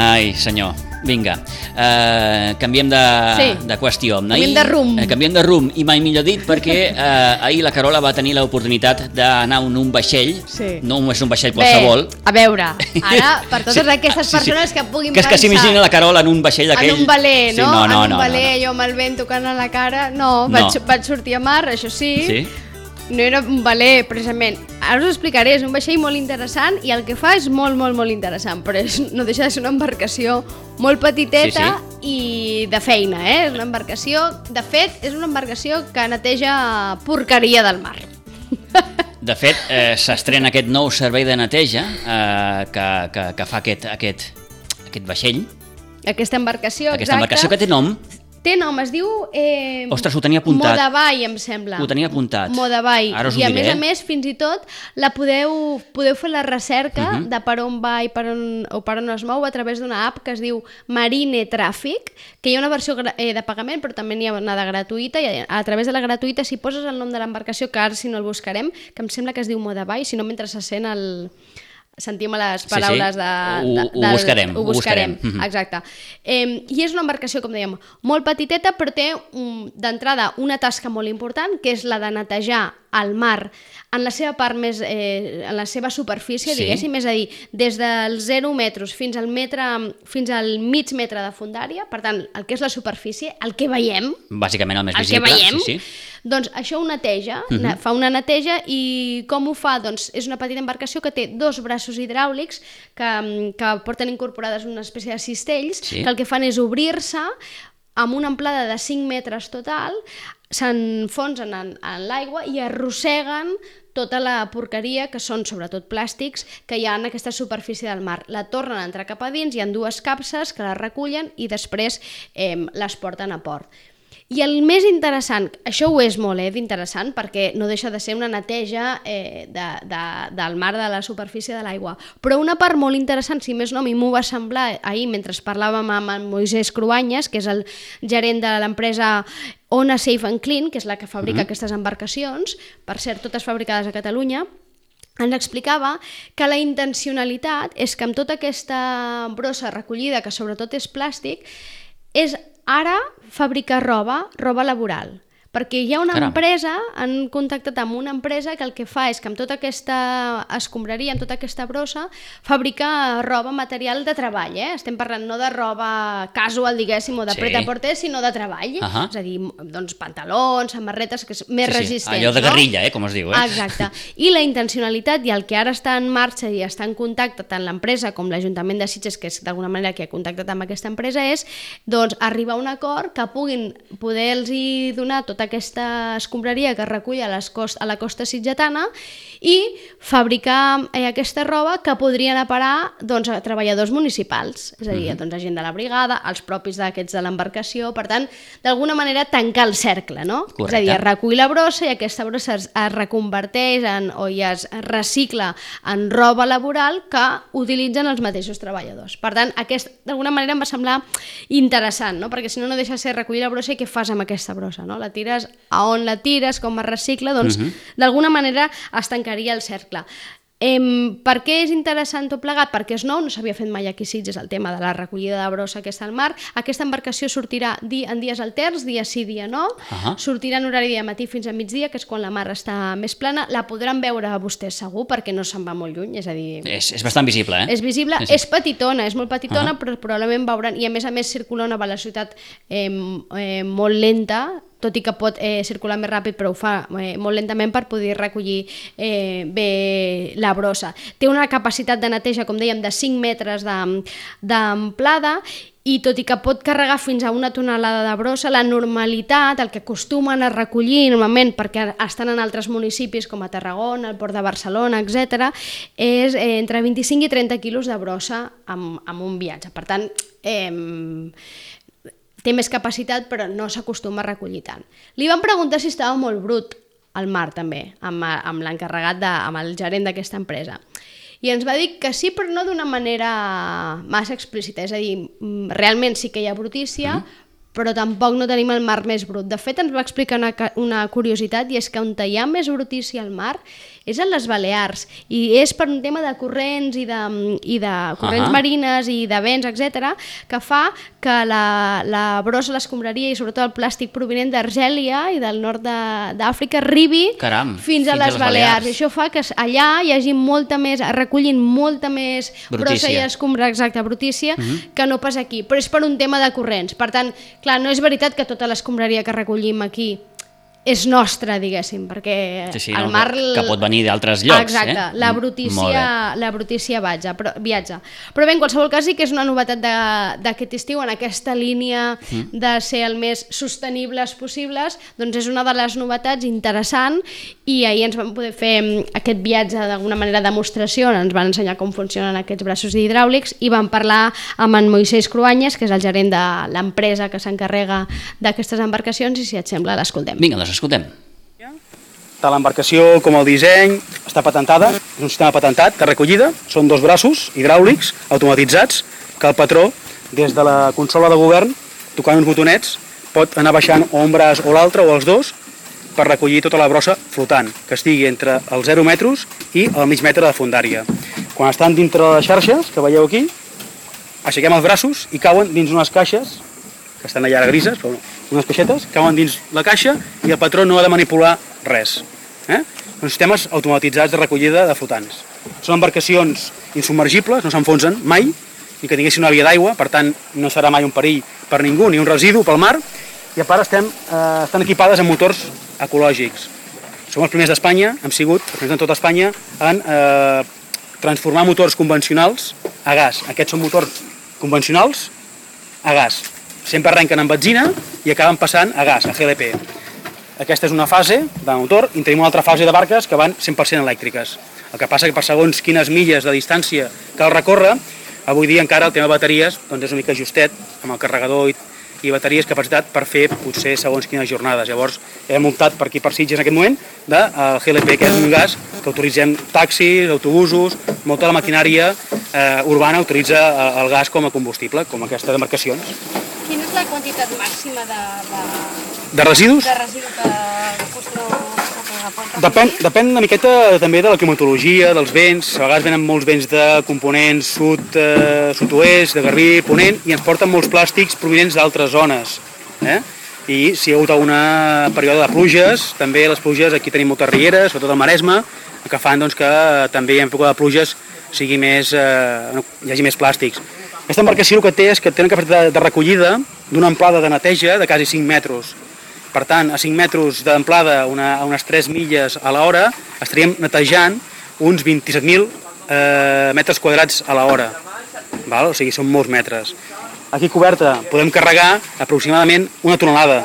Ai, senyor, vinga. Canviem de qüestió. Canviem de rumb. Canviem de rumb, i mai millor dit, perquè ahir la Carola va tenir l'oportunitat d'anar en un vaixell. Sí. No és un vaixell qualsevol. Bé, a veure, ara, per totes aquestes persones que puguin pensar... Que s'imagina la Carola en un vaixell d'aquell... En un veler, no? Sí, en un veler, jo amb el vent tocant a la cara. No, vaig sortir a mar, això sí. Sí? No era un veler, precisament. Ara us ho explicaré, és un vaixell molt interessant i el que fa és molt, molt, molt interessant, però no deixa de ser una embarcació molt petiteta i de feina, És una embarcació, de fet, és una embarcació que neteja porqueria del mar. De fet, s'estrena aquest nou servei de neteja que fa aquest vaixell. Aquesta embarcació, Aquesta embarcació que té nom. Té nom, es diu... Ostres, ho tenia apuntat. Modavai, em sembla. Ho tenia apuntat. Modavai. Ara us ho diré. I a més, fins i tot, la podeu fer la recerca de per on va i per on es mou a través d'una app que es diu Marine Traffic, que hi ha una versió de pagament, però també n'hi ha una de gratuïta, i a través de la gratuïta, si poses el nom de l'embarcació, que ara si no el buscarem, que em sembla que es diu Modavai, si no mentre se sent sentim les paraules ho buscarem. Exacte. I és una embarcació, com dèiem, molt petiteta, però té d'entrada una tasca molt important, que és la de netejar el mar en la seva part més, en la seva superfície, diguéssim, és a dir, des dels 0 metres fins al mig metre de fondària, per tant, el que és la superfície, el que veiem, bàsicament el més visible, doncs això ho neteja, fa una neteja, i com ho fa? Doncs és una petita embarcació que té 2 braços hidràulics que porten incorporades una espècie de cistells, que el que fan és obrir-se amb una amplada de 5 metres total, s'enfonsen en l'aigua i arrosseguen tota la porqueria, que són sobretot plàstics, que hi ha en aquesta superfície del mar. La tornen a entrar cap a dins, hi ha 2 capses que la recullen i després les porten a port. I el més interessant, això ho és molt d'interessant, perquè no deixa de ser una neteja del mar, de la superfície de l'aigua. Però una part molt interessant, si més no, a mi m'ho va semblar ahir mentre parlàvem amb en Moisés Cruanyes, que és el gerent de l'empresa Ona Safe and Clean, que és la que fabrica aquestes embarcacions, per cert, totes fabricades a Catalunya, ens explicava que la intencionalitat és que amb tota aquesta brossa recollida, que sobretot és plàstic, és ara fabricar roba laboral. Perquè hi ha una empresa, han contactat amb una empresa que el que fa és que amb tota aquesta escombraria, amb tota aquesta brossa, fabrica roba, material de treball. Estem parlant no de roba casual, diguéssim, o de pret-a-porter, sinó de treball. És a dir, doncs, pantalons, samarretes, que és més resistents. Allò de guerrilla, com es diu. Exacte. I la intencionalitat i el que ara està en marxa i està en contacte tant l'empresa com l'Ajuntament de Sitges, que és d'alguna manera que ha contactat amb aquesta empresa, és arribar a un acord que puguin poder-los donar tota aquesta escombraria que recull a la costa sitgetana i fabricar aquesta roba que podrien a parar a treballadors municipals, és a dir, a gent de la brigada, els propis d'aquests de l'embarcació, per tant, d'alguna manera tancar el cercle, no? Correcte. És a dir, es recull la brossa i aquesta brossa es reconverteix i es recicla en roba laboral que utilitzen els mateixos treballadors. Per tant, d'alguna manera em va semblar interessant, no? Perquè si no deixa de ser recollir la brossa i què fas amb aquesta brossa, no? La tires a on la tires, com es recicla, doncs d'alguna manera es tancaria el cercle. Per què és interessant tot plegat? Perquè és nou, no s'havia fet mai aquí a Sitges el tema de la recollida de brossa aquesta al mar. Aquesta embarcació sortirà en dies alterns, dia sí, dia no, sortirà en horari de matí fins a migdia, que és quan la mar està més plana. La podran veure vostès segur, perquè no se'n va molt lluny, és a dir... És bastant visible, És visible, és petitona, és molt petitona, però probablement veuran, i a més circula a una velocitat molt lenta, tot i que pot circular més ràpid, però ho fa molt lentament per poder recollir bé la brossa. Té una capacitat de neteja, com dèiem, de 5 metres d'amplada, i tot i que pot carregar fins a 1 tonelada de brossa, la normalitat, el que acostumen a recollir normalment, perquè estan en altres municipis com a Tarragona, el Port de Barcelona, etc., és entre 25 i 30 quilos de brossa en un viatge. Per tant, té més capacitat, però no s'acostuma a recollir tant. Li van preguntar si estava molt brut al mar, també, amb l'encarregat, amb el gerent d'aquesta empresa. I ens va dir que sí, però no d'una manera massa explícita. És a dir, realment sí que hi ha brutícia, però tampoc no tenim el mar més brut. De fet, ens va explicar una curiositat, i és que on hi ha més brutícia al mar és a les Balears, i és per un tema de corrents i de corrents marines i de vents, etc., que fa que la brossa, l'escombraria i sobretot el plàstic provinent d'Argèlia i del nord d'Àfrica arribi fins a les Balears. I això fa que allà hi hagi recullin molta més brossa i escombra, exacte, brutícia, que no pas aquí, però és per un tema de corrents. Per tant, clar, no és veritat que tota l'escombraria que recollim aquí és nostra, diguéssim, perquè el mar... Que pot venir d'altres llocs. Exacte, la brutícia viatja. Però bé, en qualsevol cas sí que és una novetat d'aquest estiu, en aquesta línia de ser el més sostenibles possibles, doncs és una de les novetats interessant, i ahir ens vam poder fer aquest viatge d'alguna manera de demostració, ens van ensenyar com funcionen aquests braços hidràulics, i vam parlar amb en Moisés Cruanyes, que és el gerent de l'empresa que s'encarrega d'aquestes embarcacions, i si et sembla l'escoltem. Vinga, escoltem. Tant l'embarcació com el disseny està patentada, és un sistema patentat de recollida, són 2 braços hidràulics automatitzats que el patró, des de la consola de govern, tocant uns botonets, pot anar baixant o un braç o l'altre o els 2 per recollir tota la brossa flotant, que estigui entre els 0 metres i el mig metre de fondària. Quan estan dintre de les xarxes, que veieu aquí, aixequem els braços i cauen dins unes caixes, que estan allà grises, però unes caixetes, cauen dins la caixa i el patró no ha de manipular res. Són sistemes automatitzats de recollida de flotants. Són embarcacions insubmergibles, no s'enfonsen mai, ni que tinguessin una via d'aigua, per tant no serà mai un perill per ningú, ni un residu pel mar, i a part estan equipades amb motors ecològics. Som els primers d'Espanya, hem sigut, els primers de tota Espanya, en transformar motors convencionals a gas. Aquests són motors convencionals a gas. Sempre arrenquen amb benzina i acaben passant a gas, a GLP. Aquesta és una fase de motor i tenim una altra fase de barques que van 100% elèctriques. El que passa que per segons quines milles de distància cal recórrer, avui dia encara el tema de bateries doncs és una mica justet, amb el carregador i bateries capacitat per fer potser segons quines jornades. Llavors hem optat per aquí per Sitges en aquest moment del GLP, que és un gas que utilitzem taxis, autobusos, molta de la maquinària urbana utilitza el gas com a combustible, com aquestes embarcacions. Quina és la quantitat màxima de residus? De residus que us Depèn una miqueta també de la climatologia, dels vents. A vegades venen molts vents de components sud-oest, de Garbí, Ponent, i ens porten molts plàstics provinents d'altres zones. I si hi ha hagut un període de pluges, també les pluges, aquí tenim moltes rieres, sobretot al Maresme, que fan que també en època de pluges hi hagi més plàstics. Aquesta embarcació el que té és que té una capacitat de recollida d'una amplada de neteja de quasi 5 metres. Per tant, a 5 metres d'amplada, a unes 3 milles a l'hora, estaríem netejant uns 27.000 metres quadrats a l'hora. O sigui, són molts metres. Aquí coberta podem carregar aproximadament una tonelada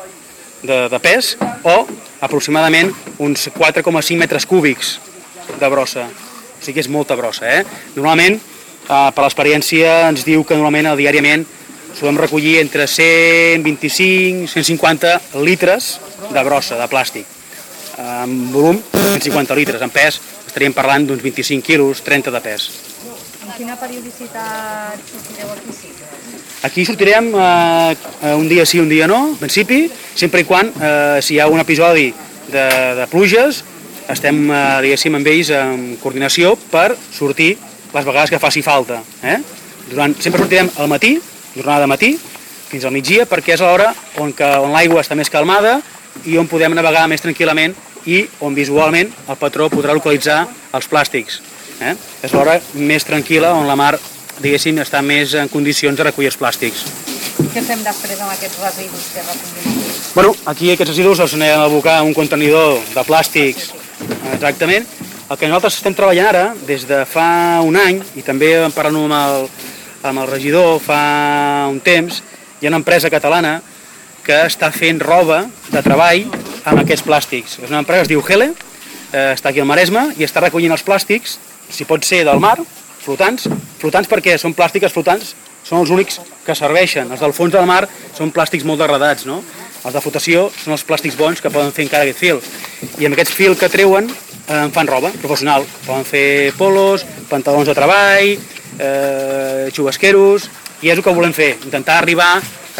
de pes o aproximadament uns 4,5 metres cúbics de brossa. O sigui que és molta brossa. Normalment, per l'experiència, ens diu que normalment diàriament solem recollir entre 125 i 150 litres de brossa, de plàstic. En volum, 150 litres. En pes, estaríem parlant d'uns 25 quilos, 30 de pes. En quina periodicitat sortireu aquí? Aquí sortirem un dia sí, un dia no, en principi, sempre i quan, si hi ha un episodi de pluges, estem, diguéssim, amb ells en coordinació per sortir les vegades que faci falta. Sempre sortirem al matí, jornada de matí, fins al migdia, perquè és l'hora on l'aigua està més calmada i on podem navegar més tranquil·lament i on visualment el patró podrà localitzar els plàstics. És l'hora més tranquil·la on la mar, diguéssim, està més en condicions de recollir els plàstics. Què fem després amb aquests residus que recollim? Aquí aquests residus els anem a abocar en un contenidor de plàstics, exactament. El que nosaltres estem treballant ara, des de fa un any, i també vam parlar amb el regidor fa un temps, hi ha una empresa catalana que està fent roba de treball amb aquests plàstics. És una empresa que es diu Hele, està aquí al Maresme, i està recollint els plàstics, si pot ser del mar, flotants perquè són plàstics flotants, són els únics que serveixen. Els del fons del mar són plàstics molt degradats, no? Els de flotació són els plàstics bons que poden fer encara aquest fil. I amb aquests fils que treuen en fan roba professional. Poden fer polos, pantalons de treball, xubasqueros, i és el que volem fer, intentar arribar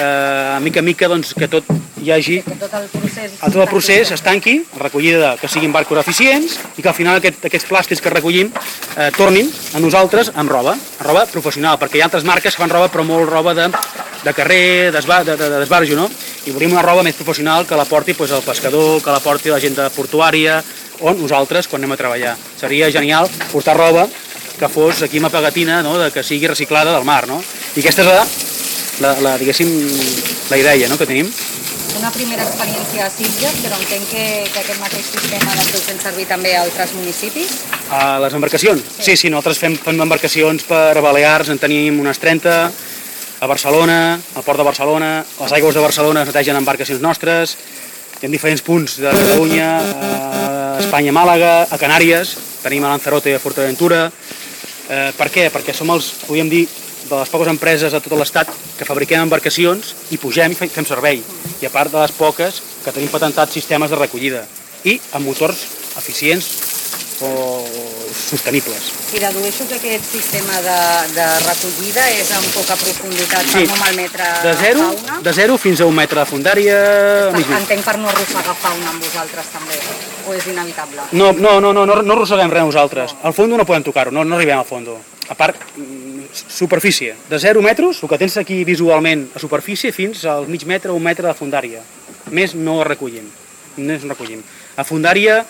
a mica en mica doncs, que tot hi hagi... Que tot el procés es tanqui, la recollida que siguin barcos eficients i que al final aquests plàstics que recollim tornin a nosaltres amb roba professional, perquè hi ha altres marques que fan roba, però molt roba de carrer, d'esbarjo, no? I volíem una roba més professional que la porti el pescador, que la porti la gent de portuària, o nosaltres quan anem a treballar. Seria genial portar roba que fos aquí amb pegatina, no? Que sigui reciclada del mar, no? I aquesta és diguéssim, la idea, no?, que tenim. Una primera experiència a Sitges, però entenc que aquest mateix sistema l'esteu fent servir també a altres municipis? A les embarcacions? Sí, nosaltres fem embarcacions per Balears, en tenim unes 30, a Barcelona, al port de Barcelona, les aigües de Barcelona es netegen embarcacions nostres, hi ha diferents punts de Catalunya, a Espanya, a Màlaga, a Canàries, tenim a Lanzarote i a Fuerteventura. Per què? Perquè som podríem dir, de les poques empreses a tot l'estat que fabriquem embarcacions i pugem i fem servei. I a part de les poques que tenim patentats sistemes de recollida i amb motors eficients o sostenibles. I dedueixo que aquest sistema de recollida és amb poca profunditat, per no malmetre fauna? De 0 fins a 1 metre de fondària. Entenc per no arrossegar fauna amb vosaltres també, o és inevitable? No arrosseguem res nosaltres. Al fons no podem tocar-ho, no arribem al fons. A part, superfície, de 0 metres, el que tens aquí visualment a superfície, fins al mig metre o 1 metre de fondària. Més no recollim. A fondària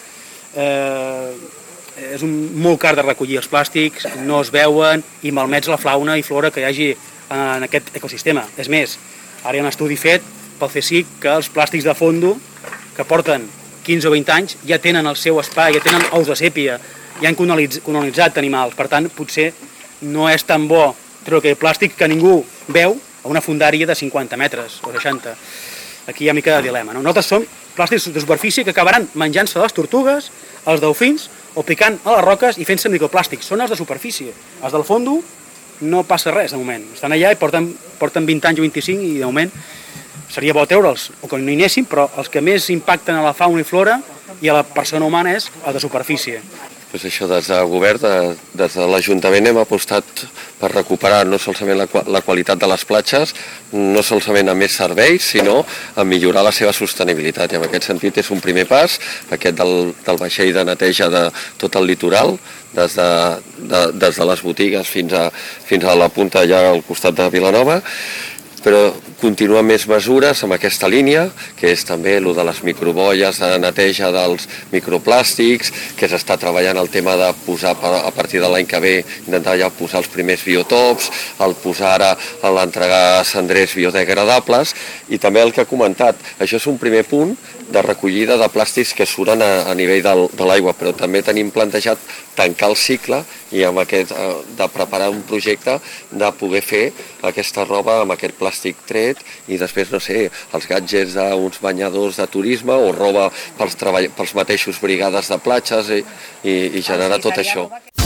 és molt car de recollir els plàstics, no es veuen i malmets la fauna i flora que hi hagi en aquest ecosistema. És més, ara hi ha un estudi fet pel CSIC que els plàstics de fondo que porten 15 o 20 anys ja tenen el seu espai, ja tenen ous de sèpia, ja han colonitzat animals. Per tant, potser no és tan bo treure aquell plàstic que ningú veu a una fondària de 50 metres o 60. Aquí hi ha mica de dilema. Nosaltres som plàstics de superfície que acabaran menjant-se les tortugues, els delfins, o picant a les roques i fent-se microplàstics. Són els de superfície. Els del fondo no passa res, de moment. Estan allà i porten 20 anys o 25 i, de moment, seria bo treure'ls, o que no hi anéssim, però els que més impacten a la fauna i flora i a la persona humana és el de superfície. Pues això, des del govern, des de l'Ajuntament hem apostat per recuperar no solament la qualitat de les platges, no solament a més serveis, sinó a millorar la seva sostenibilitat. I en aquest sentit és un primer pas, aquest del vaixell de neteja de tot el litoral, des de les botigues fins a la punta allà al costat de Vilanova, però continua més mesures amb aquesta línia, que és també el de les microbolles de neteja dels microplàstics, que s'està treballant el tema de posar a partir de l'any que ve, intentar ja posar els primers biotops, el posar ara a l'entregar cendrers biodegradables, i també el que ha comentat, això és un primer punt de recollida de plàstics que surten a nivell de l'aigua, però també tenim plantejat tancar el cicle i amb de preparar un projecte de poder fer aquesta roba amb aquest plàstic tret i després, no sé, els gadgets d'uns banyadors de turisme o roba pels mateixos brigades de platges i generar tot això.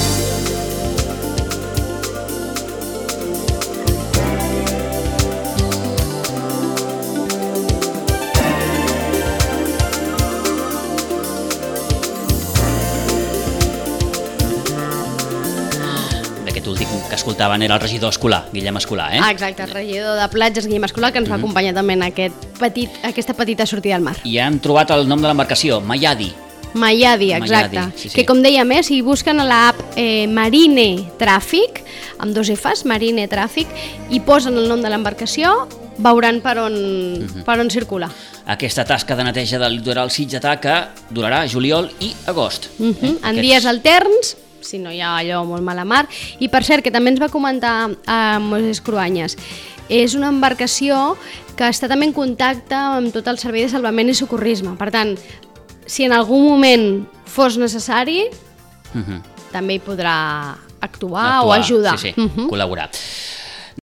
Que escoltaven era el regidor Escolà, Guillem Escolà, eh? Exacte, el regidor de platges, Guillem Escolà, que ens va acompanyar també en aquesta petita sortida al mar. I han trobat el nom de l'embarcació, Mayadi. Mayadi, exacte. Sí. Que com deia més, si busquen a l'app Marine Traffic, amb 2 Fs, Marine Traffic, i posen el nom de l'embarcació, veuran per on circula. Aquesta tasca de neteja del litoral sitgetà que durarà juliol i agost. En dies alterns, si no hi ha allò molt mala mar. I per cert, que també ens va comentar Moisés Cruanyes, és una embarcació que està també en contacte amb tot el servei de salvament i socorrisme. Per tant, si en algun moment fos necessari, també hi podrà actuar o ajudar. Sí, col·laborar.